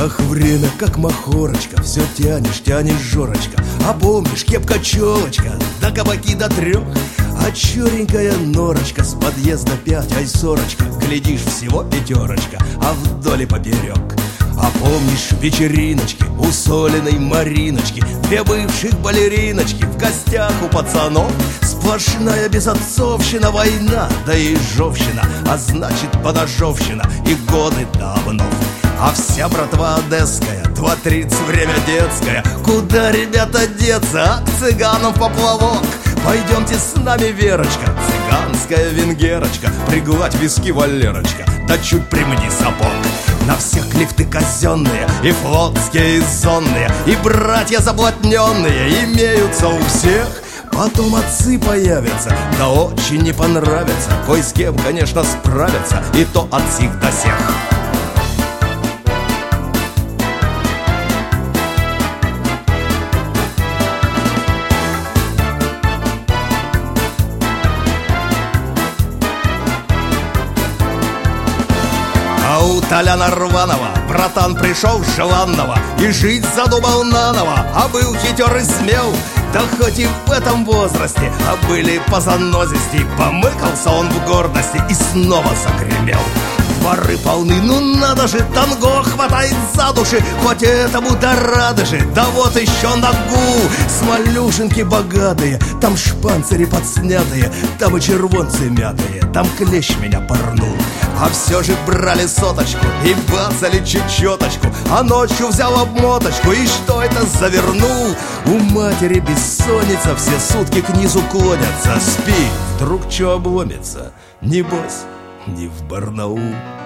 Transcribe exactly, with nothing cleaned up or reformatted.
Ах, время как махорочка, все тянешь, тянешь, Жорочка. А помнишь, кепка-челочка, да кабаки до трех. А черенькая норочка, с подъезда пять, ай, сорочка. Глядишь, всего пятерочка, а вдоль и поперек. А помнишь вечериночки у Солиной Мариночки, две бывших балериночки в гостях у пацанов? Сплошная безотцовщина, война, да и жовщина, а значит поножовщина и годы давно. А вся братва одесская, два тридцать время детское. Куда, ребята, деться, а к цыганам в поплавок? Пойдемте с нами, Верочка, цыганская венгерочка. Пригладь виски, Валерочка, да чуть примни сапог. На всех лифты казенные, и флотские, и зонные, и братья заблатненные имеются у всех. Потом отцы появятся, да очень не понравятся. Кой с кем, конечно, справятся, и то от сих до сих. А у Толяна Рванова братан пришел с желанного и жить задумал наново, а был хитер и смел. Да хоть и в этом возрасте, а были по занозисти, помыкался он в гордости и снова загремел. Дворы полны, ну надо же, танго хватает за души, хоть этому да рады же. Да вот еще ногу, смолюшенки богатые, там шпанцири подснятые, там и червонцы мятые, там клещ меня порнул. А все же брали соточку и бацали чечеточку, а ночью взял обмоточку и что это завернул? У матери бессонница, все сутки к низу клонятся. Спи, вдруг че обломится, небось, не в Барнаул.